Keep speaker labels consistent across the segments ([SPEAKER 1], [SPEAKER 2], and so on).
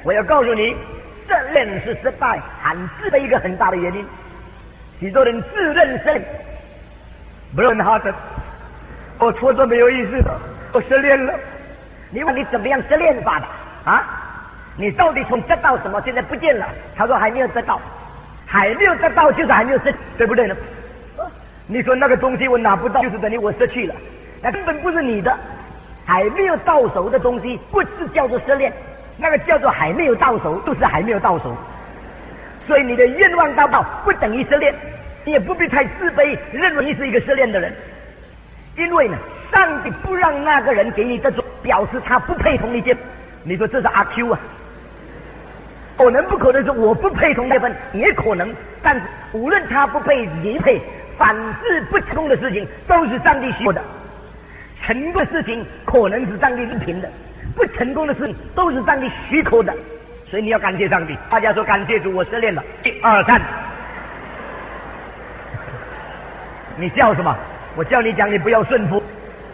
[SPEAKER 1] 我要告诉你，这认识失败很自卑一个很大的原因。许多人自认失恋，不论他的，我挫折没有意思了，我失恋了。你问你怎么样失恋法的啊？你到底从得到什么？现在不见了。他说还没有得到，还没有得到就是还没有失，对不对呢？你说那个东西我拿不到，就是等于我失去了，那根本不是你的。还没有到手的东西，不是叫做失恋，那个叫做还没有到手，就是还没有到手。所以你的愿望达到不等于失恋，你也不必太自卑，认为你是一个失恋的人。因为呢，上帝不让那个人给你这种，表示他不配同你结婚。你说这是阿 Q 啊？可能不可能是我不配同结婚，也可能。但是无论他不配也配，凡是不成功的事情都是上帝许可的。成功的事情可能是上帝应评的，不成功的事情都是上帝许可的。所以你要感谢上帝。大家说感谢主，我失恋了。1、2、3。你笑什么？我叫你讲，你不要顺服。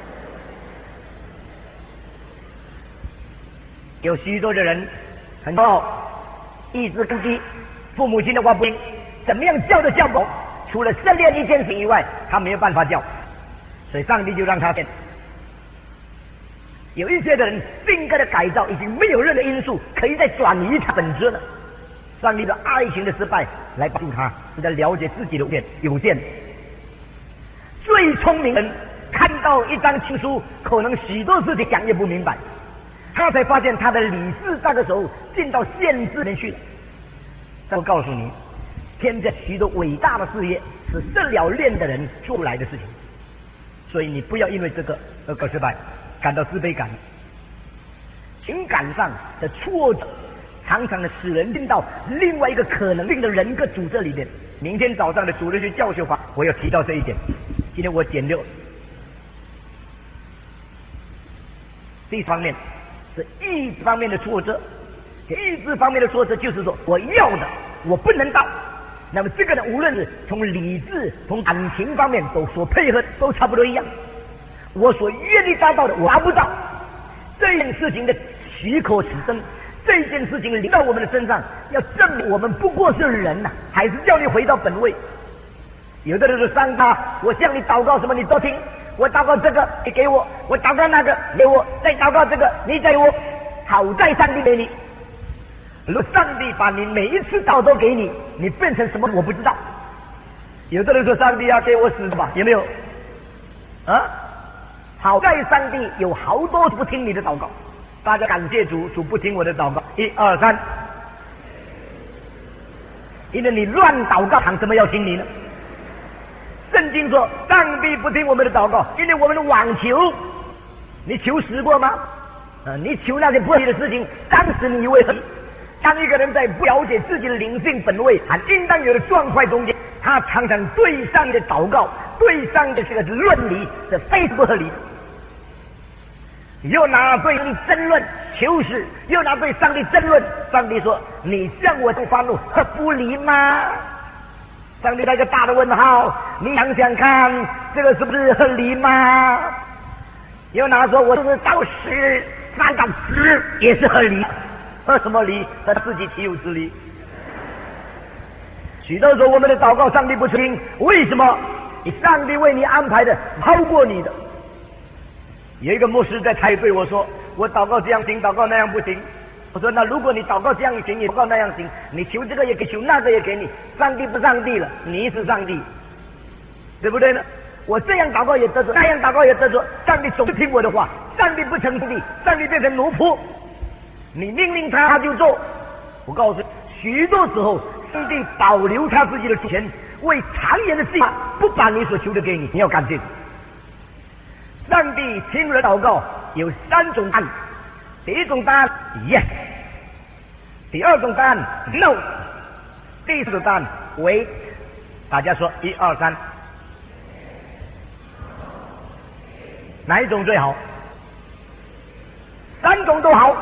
[SPEAKER 1] 有许多的人很多意志攻击，父母亲的话不听，怎么样叫都叫不懂。除了失恋一件事以外，他没有办法叫，所以上帝就让他变。有一些的人性格的改造已经没有任何因素可以再转移他本质了。上帝的爱情的失败来帮助他，来了解自己的有限。最聪明人看到一张情书，可能许多事情讲也不明白，他才发现他的理智那个时候进到限制里面去了。但我告诉你，天下许多伟大的事业是失了恋的人做出来的事情，所以你不要因为这个而失败，感到自卑感。情感上的挫折常常的使人进到另外一个可能性的人格组织里面。明天早上的主日学教学法我要提到这一点，今天我简略。这方面是意志方面的挫折，意志方面的挫折就是说我要的我不能到，那么这个呢，无论是从理智从感情方面都所配合都差不多一样。我所愿意达到的我达不到，这件事情的许可此生，这件事情临到我们的身上，要证明我们不过是人呐，还是叫你回到本位。有的人说上帝，我向你祷告什么你都听，我祷告这个你给我，我祷告那个给我，再祷告这个你给我，好在上帝给你。如果上帝把你每一次祷都给你，你变成什么我不知道。有的人说上帝要给我死吧，有没有啊？好在上帝有好多不听你的祷告，大家感谢主，主不听我的祷告。1、2、3，因为你乱祷告，凭什么要听你呢？圣经说上帝不听我们的祷告，因为我们妄求。你求死过吗？你求那些不合理的事情，当时你以为合理。当一个人在不了解自己的灵性本位和应当有的状态中间，他常常对上帝的祷告，对上帝的这个论理是非常不合理的。又拿对你争论求死，又拿对上帝争论。上帝说你向我发怒合不理吗？上帝那个大的问号，你想想看这个是不是合理吗？又拿说我就是到死翻到死也是合理，合什么理？他自己岂有之理。许多时候我们的祷告上帝不听，为什么？上帝为你安排的超过你的。有一个牧师在台对我说，我祷告这样行，祷告那样不行。我说那如果你祷告这样行，你祷告那样行，你求这个也给，求那个也给你，上帝不上帝了，你是上帝，对不对呢？我这样祷告也得着，那样祷告也得着，上帝总是听我的话，上帝不成上帝，上帝变成奴仆，你命令他他就做。我告诉你，许多时候上帝保留他自己的主权，为长远的计划，不把你所求的给你，你要感谢。上帝听人祷告有3种答案，第一种答案 yes， 第二种答案 no， 第四种答案 wait。 大家说1、2、3，哪一种最好？3种都好。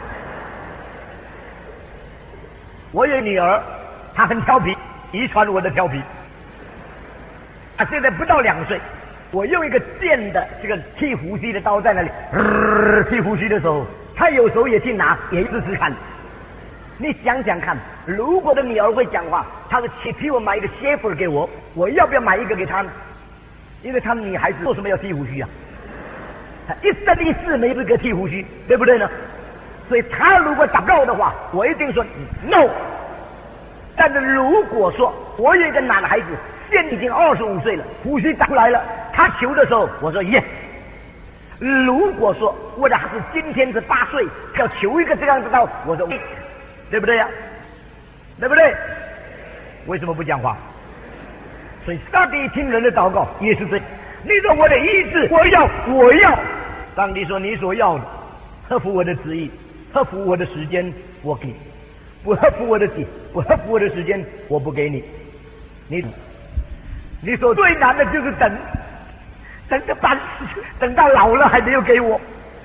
[SPEAKER 1] 我有女儿，她很调皮，遗传我的调皮。她现在不到2岁，我用一个电的这个剃胡须的刀在那里剃胡须的时候，她有时候也去拿，也试试看。 你想想看，如果的女儿会讲话，她说请替我买一个鞋服给我，我要不要买一个给她呢？因为她女孩子为什么要剃胡须啊？一生一世没资格剃胡须，对不对呢？所以她如果祷告的话，我一定说 no。但是如果说我有一个男孩子，现在已经25岁了，胡须长出来了，他求的时候，我说 yes。如果说我的孩子今天是8岁，要求一个这样子的，我说对不对呀？对不对？为什么不讲话？所以上帝听人的祷告也是这样。你说我的意志，我要。上帝说你所要的，合乎我的旨意，合乎我的时间，我给你；不合乎我的旨，不合乎我的时间，我不给你。你说最难的就是等着半死，等到老了还没有给我。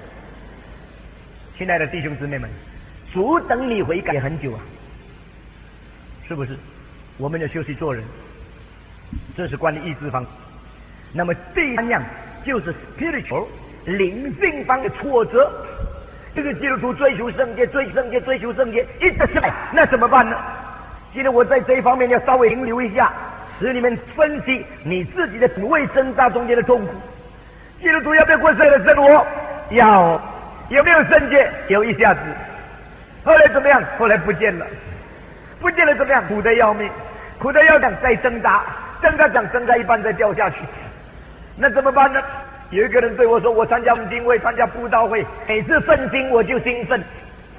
[SPEAKER 1] 亲爱的弟兄姊妹们，主等你悔改很久啊，是不是？我们要休息做人，这是关于意志方。那么第三样就是 spiritual 灵性方的挫折，这个基督徒追求圣洁，追求圣洁，一直失败，那怎么办呢？今天我在这一方面要稍微停留一下，使你们分析你自己的不为挣扎中间的痛苦。基督徒要不要过圣的生活？要。有没有圣洁？有一下子。后来怎么样？后来不见了。不见了怎么样？苦得要命，苦得要命，再挣扎一半再掉下去。那怎么办呢？有一个人对我说，我参加浸会，参加布道会，每次奋兴我就兴奋，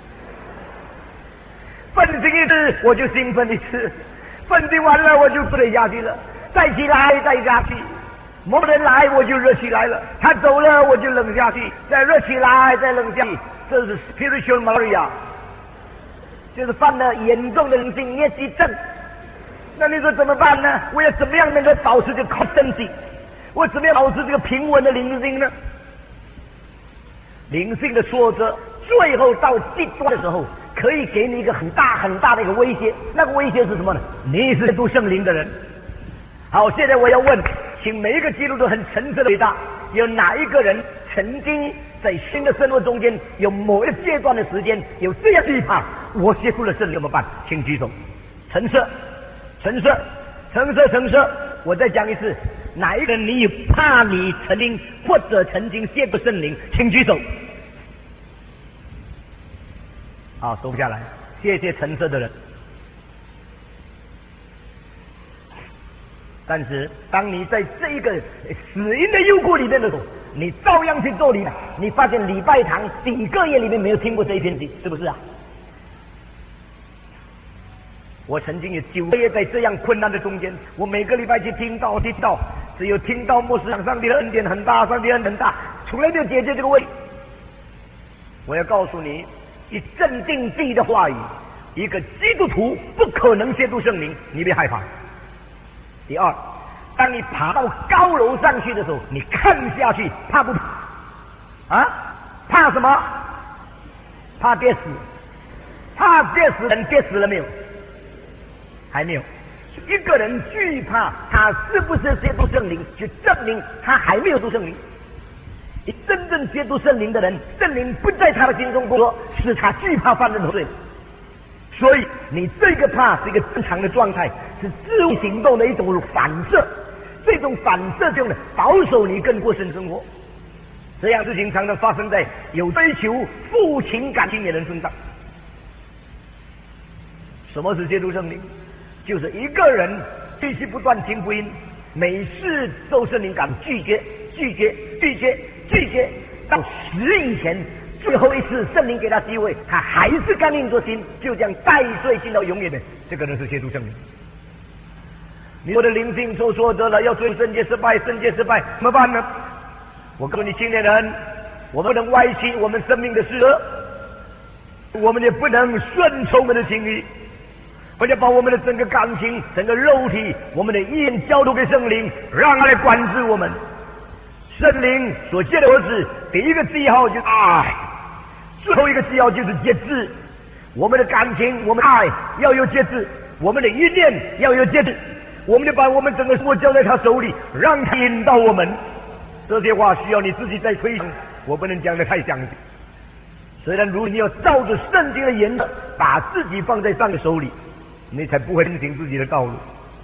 [SPEAKER 1] 奋兴一次我就兴奋一次，奋兴完了我就不得下去了，再起来再下去，某人来我就热起来了，他走了我就冷下去，再热起来再冷下去，这是 spiritual malaria， 就是犯了严重的灵性疟疾症。那你说怎么办呢？我要怎么样能够保持这个 constancy？我怎么样保持这个平稳的灵性呢？灵性的挫折，最后到极端的时候，可以给你一个很大的一个威胁。那个威胁是什么呢？你是读圣灵的人。好，现在我要问，请每一个基督徒很诚实的回答：有哪一个人曾经在新的生活中间，有某一阶段的时间有这样惧怕？我接触了圣灵怎么办？请举手。诚实。我再讲一次。哪一个人你怕你曾经或者曾经亵渎圣灵，请举手。好，收不下来，谢谢橙色的人。但是当你在这个死荫的幽谷里面的时候，你照样去做礼拜，你发现礼拜堂几个月里面没有听过这一篇经，是不是啊？我曾经有9个月在这样困难的中间，我每个礼拜去听到，只有听到牧师讲上帝的恩典很大，上帝恩典很大，从来没有解决这个问题。我要告诉你，以镇定地的话语，一个基督徒不可能亵渎圣灵，你别害怕。第二，当你爬到高楼上去的时候，你看下去怕不怕？啊？怕什么？怕跌死？怕跌死人跌死了没有？还没有。一个人惧怕他是不是亵渎圣灵，就证明他还没有读圣灵。真正亵渎圣灵的人，圣灵不在他的心中工作，使他惧怕犯任何罪。所以你这个怕是一个正常的状态，是自我行动的一种反射，这种反射就能保守你更过圣生活。这样事情常常发生在有追求父情感情的人身上。什么是亵渎圣灵？就是一个人必须不断听福音，每次受圣灵感拒绝，到死以前最后一次圣灵给他机会，他还是刚硬着心，就这样带罪进到永远的，这个人是亵渎圣灵。你我的灵性受挫折了，要追圣洁失败，怎么办呢？我告诉你，青年人，我们不能歪曲我们生命的事，我们也不能顺从我们的情欲。我要把我们的整个感情、整个肉体、我们的意念交托给圣灵，让他来管制我们。圣灵所结的果子，第一个记号就是爱，最后一个记号就是节制。我们的感情、我们的爱要有节制，我们的意念要有节制。我们就把我们整个生活交在他手里，让他引导我们。这些话需要你自己再推行，我不能讲得太详细。 虽然如你要照着圣经的原则，把自己放在上帝手里，你才不会进行自己的道路。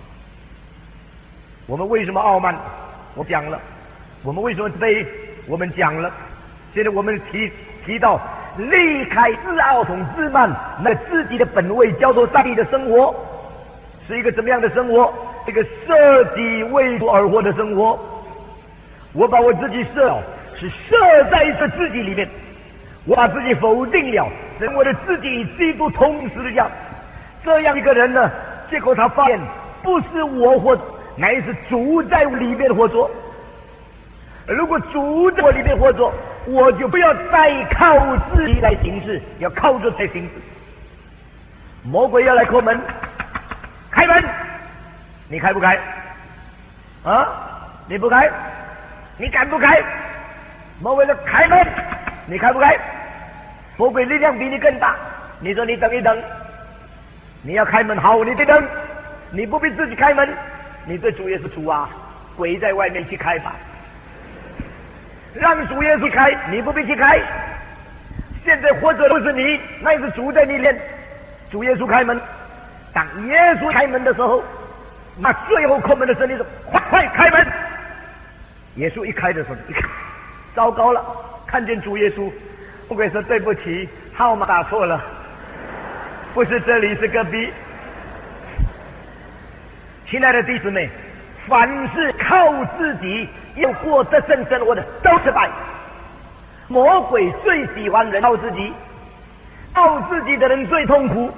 [SPEAKER 1] 我们为什么傲慢？我讲了。我们为什么卑？我们讲了。现在我们提到离开自傲同自慢，那自己的本位叫做上帝的生活，是一个怎么样的生活？一个舍己为主而活的生活。我把我自己设在一个自己里面，我把自己否定了，等我的自己与基督同时的这样一个人呢，结果他发现不是我活，乃是主在里面活着。如果主在我里面活着，我就不要再靠自己来行事，要靠着才行事。魔鬼要来叩门，开门，你开不开？啊，你不开，你敢不开？魔鬼说开门，你开不开？魔鬼力量比你更大，你说你等一等，你要开门，好，你得等，你不必自己开门，你对主耶稣主啊，鬼在外面去开吧，让主耶稣开，你不必去开。现在活着都是你，那是主在你面，主耶稣开门。当耶稣开门的时候，那最后叩门的声音说：“快开门！”耶稣一开的时候，糟糕了，看见主耶稣，魔鬼说：“对不起，号码打错了，不是这里，是隔壁。”亲爱的弟兄们，凡是靠自己要过得胜生活的都失败。魔鬼最喜欢人靠自己，靠自己的人最痛苦。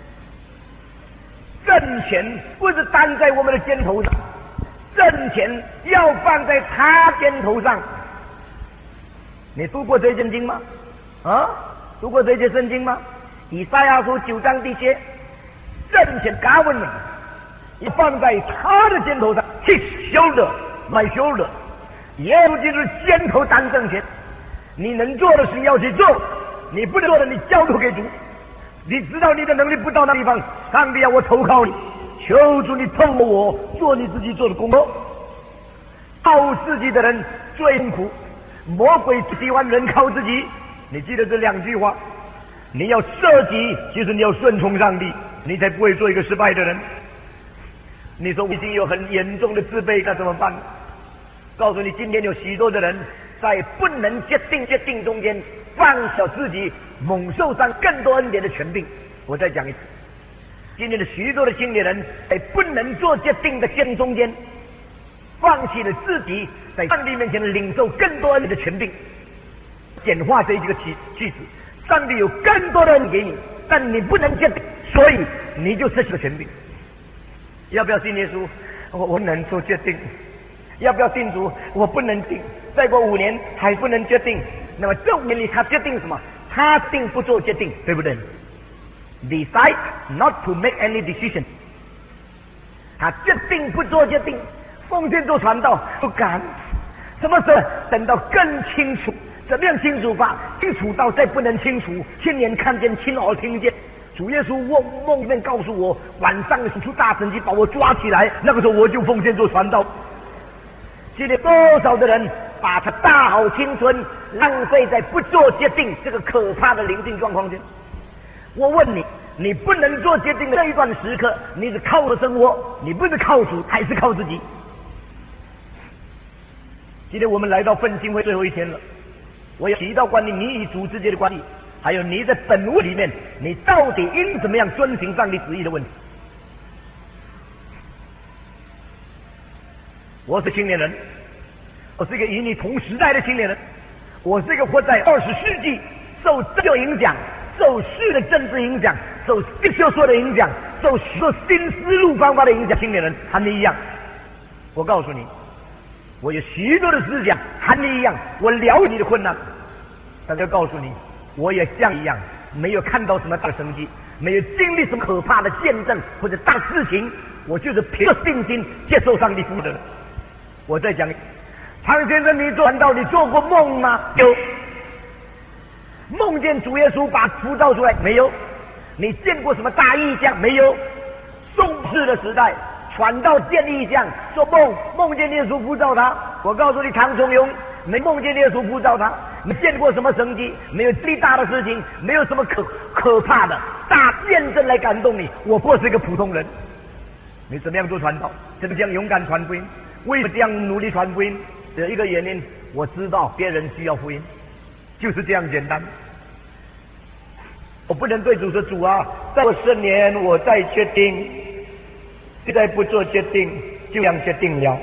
[SPEAKER 1] 挣钱不是担在我们的肩头上，挣钱要放在他肩头上。你读过这件经吗？啊，读过这些圣经吗？以赛亚书9章第7，挣钱 government 你放在他的肩头上 ，his shoulder my shoulder， 耶稣基督肩头担挣钱。你能做的事要去做，你不能做的你交托给主。你知道你的能力不到那地方，上帝要我投靠你，求主你透过我做你自己做的工作。靠自己的人最痛苦，魔鬼喜欢人靠自己。你记得这2句话，你要舍己，其实你要顺从上帝，你才不会做一个失败的人。你说我已经有很严重的自卑，该怎么办？告诉你，今天有许多的人在不能决定中间放小自己，猛受伤更多恩典的权柄。我再讲一次，今天的许多的青年人在不能做决定的中间，放弃了自己在上帝面前领受更多恩典的权柄。简化这一个句子，上帝有更多的恩给你，但你不能决定，所以你就失去了权柄。要不要信耶稣？我能做决定。要不要信主？我不能定。再过5年还不能决定。那么这5年里他决定什么？他定不做决定，对不对？ Decide not to make any decision。 他决定不做决定。奉献做传道不敢。什么时候等到更清楚？怎么样清楚法？清楚到再不能清楚，亲眼看见，亲耳听见。主耶稣梦里面告诉我，晚上出大神迹把我抓起来，那个时候我就奉献做传道。今天多少的人把他大好青春浪费在不做决定这个可怕的灵性状况间。我问你，你不能做决定的这一段时刻，你是靠着生活，你不是靠主还是靠自己？今天我们来到奋兴会最后一天了，我要提到关于你与主之间的关系，还有你在本位里面你到底应怎么样遵行上帝旨意的问题。我是青年人，我是一个与你同时代的青年人，我是一个活在20世纪受政教影响，受世的政治影响，受学说的影响，受新思路方法的影响青年人，和你一样。我告诉你，我有许多的思想和你一样，我了解你的困难，但是告诉你，我也像一样没有看到什么大的神迹，没有经历什么可怕的见证或者大事情，我就是凭着信心接受上帝服务的人。我再讲，常先生，你做传道，你做过梦吗？有。梦见主耶稣把福造出来？没有。你见过什么大异象？没有。宋氏的时代，传道见异象，说梦见耶稣福造他。我告诉你，唐崇荣没梦见耶稣福造他， 没见过什么神迹，没有最大的事情，没有什么可怕的大见证来感动你。我不是一个普通人，你怎么样做传道？怎么这样勇敢传福音？为什么这样努力传福音？有一个原因，我知道别人需要福音，就是这样简单。我不能对主说，主啊，在我10年我再决定，现在不做决定，就这样决定了。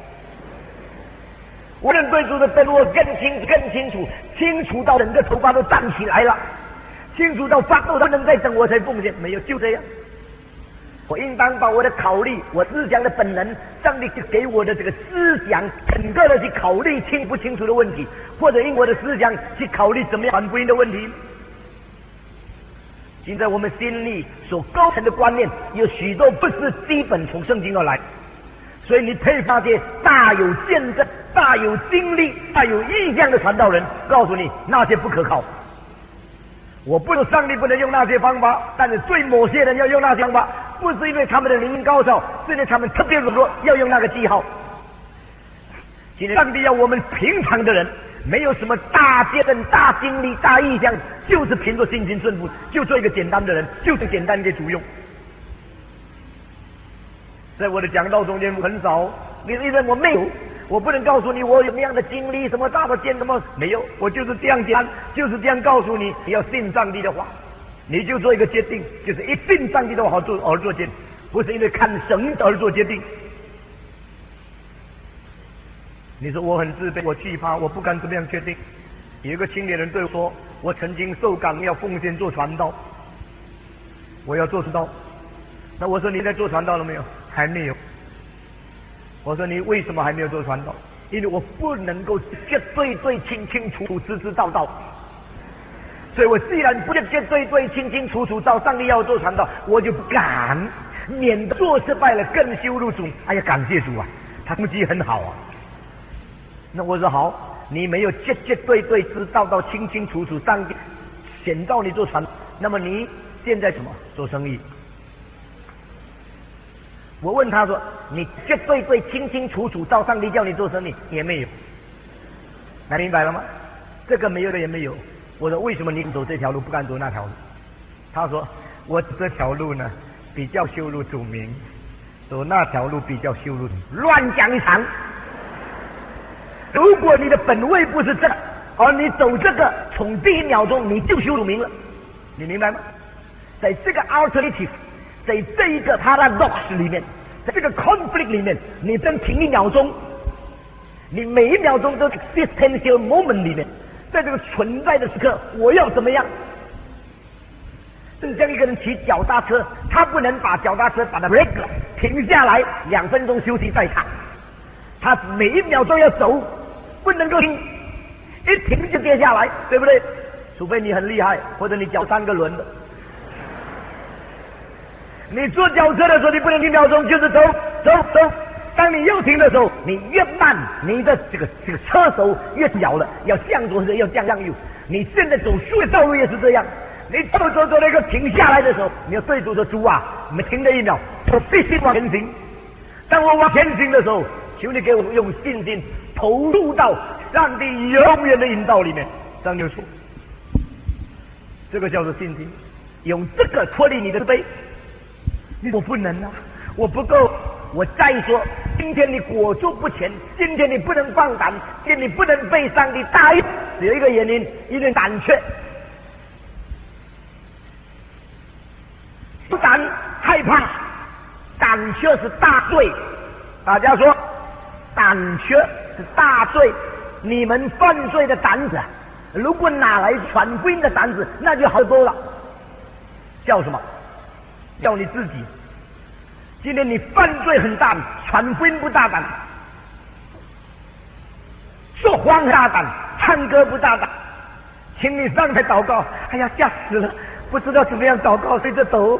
[SPEAKER 1] 我能对主的等我更清楚，清楚到整个头发都站起来了，清楚到发抖都能再等我才奉献，没有，就这样。我应当把我的考虑，我思想的本能，上帝给我的这个思想，整个的去考虑清不清楚的问题，或者用我的思想去考虑怎么样传福音的问题。现在我们心里所构成的观念，有许多不是基本从圣经而来，所以你配发些大有见证、大有经历、大有意象的传道人，告诉你那些不可靠。我不是上帝不能用那些方法，但是对某些人要用那些方法，不是因为他们的灵命高超，是因为他们特别软弱，要用那个记号。今天上帝要我们平常的人，没有什么大见证、大经历、大意象，就是凭着信心顺服，就做一个简单的人，就是简单给主用。在我的讲道中间很少，你认我没有，我不能告诉你我有那样的经历，什么大的见什么没有，我就是这样讲，就是这样告诉你，你要信上帝的话，你就做一个决定，就是一信上帝的话而做决定，不是因为看神而做决定。你说我很自卑，我惧怕，我不敢这么样决定。有一个青年人对我说，我曾经受感要奉献做传道，我要做传道。那我说你在做传道了没有？还没有。我说你为什么还没有做传道？因为我不能够绝对清楚知道。所以我既然不绝对清楚照上帝要做传道，我就不敢，免得做失败了更羞辱主。哎呀，感谢主啊，他目的很好啊。那我说好，你没有绝对知道清楚上帝选召你做传道，那么你现在什么做生意？我问他说，你绝对清楚照上帝叫你做生意也没有，那明白了吗？这个没有的也没有。我说为什么你走这条路不敢走那条路？他说我这条路呢比较羞辱主名，走那条路比较羞辱主名。乱讲一场。如果你的本位不是这个，而你走这个，从第1秒钟你就羞辱名了，你明白吗？在这个 alternative， 在这一个 paradox 里面，在这个 conflict 里面，你真停1秒钟，你每1秒钟都 existential moment 里面，在这个存在的时刻，我要怎么样？就像一个人骑脚踏车，他不能把脚踏车把它 break 了，停下来2分钟休息再踏，他每1秒钟要走，不能够停，一停就跌下来，对不对？除非你很厉害，或者你脚3个轮的。你坐脚车的时候，你不能1秒钟，就是走。当你要停的时候，你越慢，你的这个车手越小了，要向左要向右。你现在走树的道路也是这样，你走那个停下来的时候，你要对主说，主啊，我们停了1秒，我必须往前行。当我往前行的时候，求你给我用信心投入到上帝永远的引导里面。上帝说，这个叫做信心，用这个脱离你的自卑。我不能啊，我不够。我再说，今天你裹足不前，今天你不能放胆，今天你不能被上帝答应，只有一个原因，因为胆怯。不敢害怕，胆怯是大罪。大家说，胆怯是大罪。你们犯罪的胆子，如果拿来传福音的胆子，那就好多了。叫什么？叫你自己。今天你犯罪很大，传福音不大胆，说谎很大胆，唱歌不大胆，请你上台祷告，哎呀吓死了，不知道怎么样祷告，随着抖。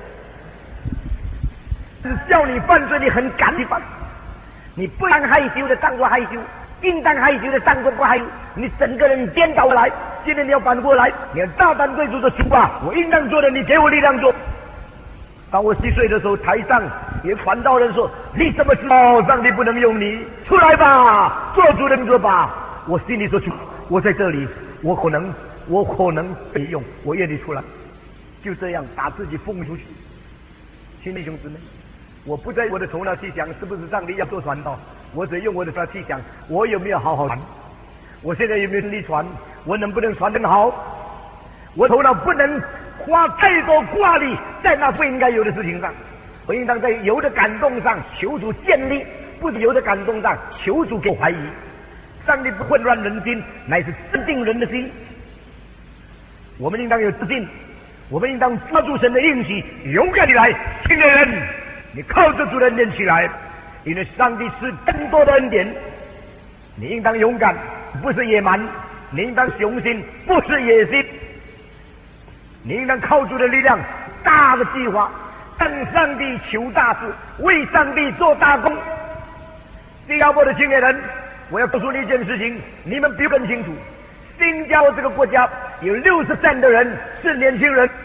[SPEAKER 1] 是叫你犯罪，你很敢去犯，你不当害羞的当作害羞，应当害羞的当作不害羞，你整个人颠倒来。今天你要反过来，你要大胆对主的主啊，我应当做的，你给我力量做。当我10岁的时候，台上有传道人说，你怎么知道上帝不能用你？出来吧，做主人做吧。我心里说，主， 我在这里，我可能可以用，我愿意出来，就这样把自己奉出去。亲弟兄姊妹，我不在我的头脑去想是不是上帝要做传道，我只用我的头脑去想，我有没有好好传？我现在有没有力传？我能不能传得好？我头脑不能花太多挂力在那不应该有的事情上，我应当在有的感动上求主建立，不是有的感动上求主给我怀疑。上帝不混乱人心，乃是镇定人的心。我们应当有自信，我们应当抓住神的应许，勇敢地来。亲爱的人，你靠着主的恩典起来，因为上帝是更多的恩典。你应当勇敢，不是野蛮；你应当雄心，不是野心。你应当靠主的力量，大的计划，向上帝求大事，为上帝做大功。新加坡的青年人，我要告诉你一件事情，你们比我更清楚。新加坡这个国家有60%的人是年轻人，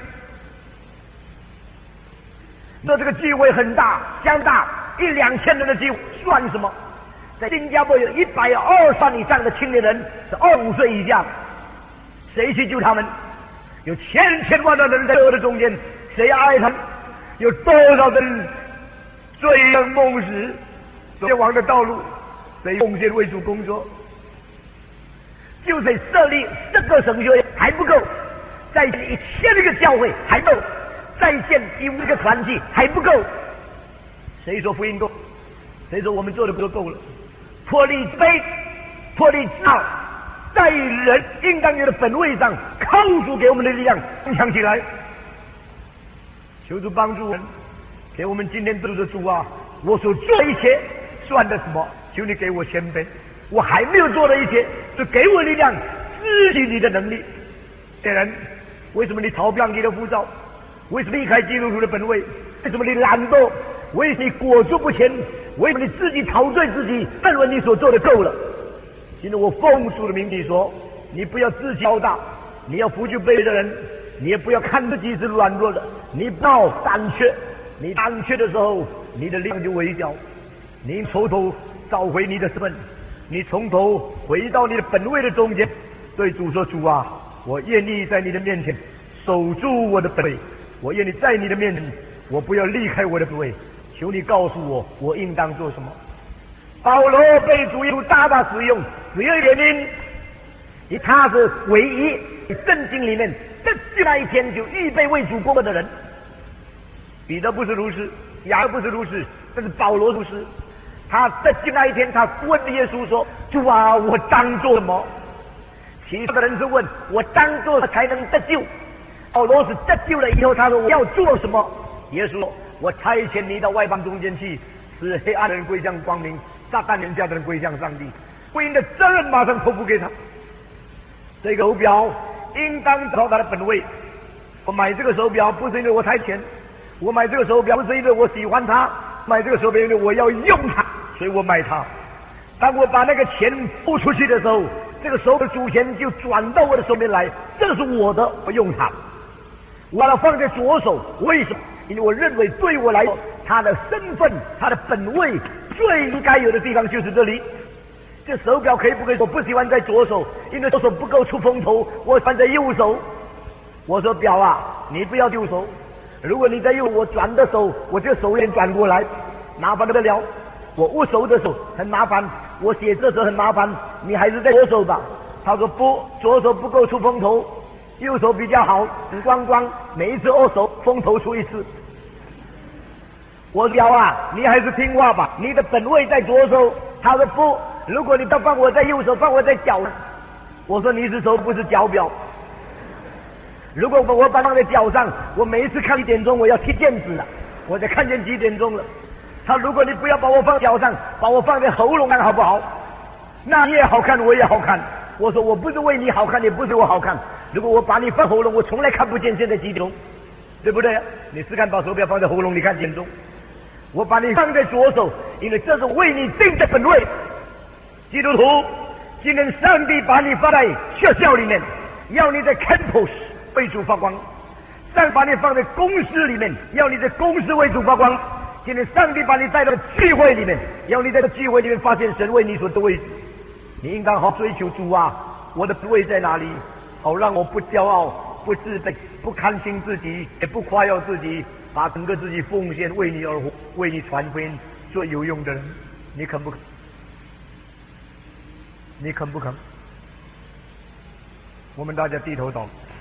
[SPEAKER 1] 那这个机会很大，相大1-2千人的机会算什么？在新加坡有120万以上的青年人是25岁以下，谁去救他们？有千万的人在我的中间，谁爱他们？有多少人醉生梦死，走往的道路，谁奉献为主工作？就在设立10个神学院还不够，再建1000个教会还不够，再建1-5个团体还不够。谁说福音够？谁说我们做的不够了？脱离悲，脱离傲，在人应当有的本位上，靠主给我们的力量增强起来。求主帮助人，给我们今天做的主啊！我所做的一切算的什么？求你给我谦卑，我还没有做的一切，就给我力量，支取你的能力。别人，为什么你逃避你的呼召？为什么离开基督徒的本位？为什么你懒惰？为什么你裹足不前？为什么你自己陶醉自己，认为你所做的够了？今天我奉主的名义说，你不要自己高大，你要扶助卑微的人，你也不要看自己是软弱的，你不要胆怯。你胆怯的时候，你的力量就微小。你从头找回你的身份，你从头回到你的本位的中间，对主说：主啊，我愿意在你的面前守住我的本位，我愿意在你的面前，我不要离开我的本位。求你告诉我，我应当做什么？保罗被主耶稣大大使用，只有原因，因为他是唯一圣经里面得救那一天就预备为主工作的人。彼得不是如此，雅各不是如此，但是保罗如此。他得救那一天，他问耶稣说：主啊，我当做什么？其他的人是问我当做才能得救。保罗是得救了以后，他说我要做什么？耶稣说：我差遣你到外邦中间去，使黑暗的人归向光明，撒旦人家的人归向上帝。福音的责任马上托付给他。这个手表应当找他的本位。我买这个手表不是因为我差钱，我买这个手表不是因为我喜欢它，买这个手表因为我要用它，所以我买它。当我把那个钱付出去的时候，这个手的主权就转到我的手边来，这是我的，我用它。我把它放在左手，为什么？因为我认为对我来说，他的身份、他的本位最应该有的地方就是这里。这手表可以不可以？我不喜欢在左手，因为左手不够出风头，我放在右手。我说表啊，你不要右手，如果你在右，我转的手，我这个手链转过来，麻烦得了。我握手的手很麻烦，我写字的时候很麻烦，你还是在左手吧。他说不，左手不够出风头，右手比较好，光光每一次握手风头出一次。我表啊，你还是听话吧，你的本位在左手。他说不，如果你不放我在右手，放我在脚。我说你是手不是脚表。如果我把放在脚上，我每一次看1点钟我要踢毽子了，我才看见几点钟了。他如果你不要把我放脚上，把我放在喉咙上好不好？那你也好看，我也好看。我说我不是为你好看，也不是我好看。如果我把你放喉咙，我从来看不见现在几点钟，对不对？你试看把手表放在喉咙，你看几点钟？我把你放在左手，因为这是为你定的本位。基督徒，今天上帝把你放在学校里面，要你在 campus 为主发光；上帝把你放在公司里面，要你在公司为主发光。今天上帝把你带到聚会里面，要你在这聚会里面发现神为你所的位置。你应当好追求主啊！ 我的位在哪里？好让我不骄傲、不自卑、不看轻自己，也不夸耀自己，把整个自己奉献为你而活，为你传福音，做有用的人。你肯不肯？你肯不肯？我们大家低头祷告。